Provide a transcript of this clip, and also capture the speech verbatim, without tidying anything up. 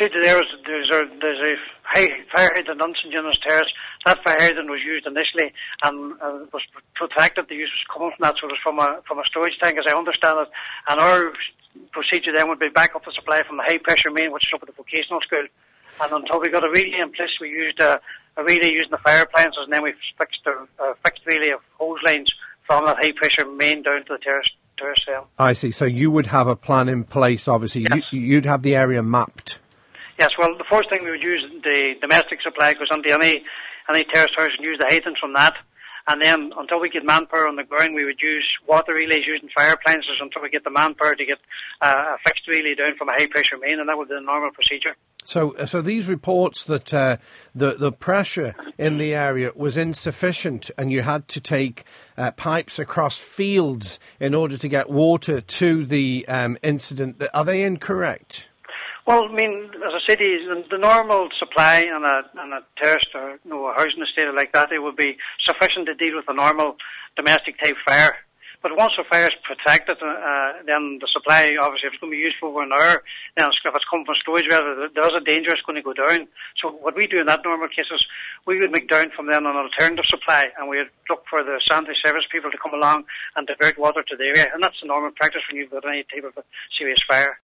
procedure there is there's a, there's a high fire hydrant on Saint John's Terrace. That fire hydrant was used initially and uh, was protected. The use was coming from that, so it was from a from a storage tank, as I understand it. And our procedure then would be back up the supply from the high pressure main, which is up at the vocational school. And until we got a relay in place, we used a, a relay using the fire appliances, and then we fixed a, a fixed relay of hose lines from that high pressure main down to the terrace. Cell. I see. So you would have a plan in place, obviously. Yes. You, you'd have the area mapped. Yes, well, the first thing we would use the domestic supply goes onto any, any terrace house and use the hydrant from that. And then until we get manpower on the ground, we would use water relays using fire appliances until we get the manpower to get uh, a fixed relay down from a high pressure main, and that would be the normal procedure. So, so these reports that uh, the the pressure in the area was insufficient, and you had to take uh, pipes across fields in order to get water to the um, incident. Are they incorrect? Well, I mean, as I said, the, the normal supply on a on a terrace or you know, a housing estate like that, it would be sufficient to deal with a normal domestic type fire. But once the fire is protected, uh, then the supply, obviously, if it's going to be used for over an hour, then if it's coming from storage, whether there's a danger it's going to go down. So what we do in that normal case is we would make down from then an alternative supply, and we would look for the sanitary service people to come along and divert water to the area. And that's the normal practice when you've got any type of a serious fire.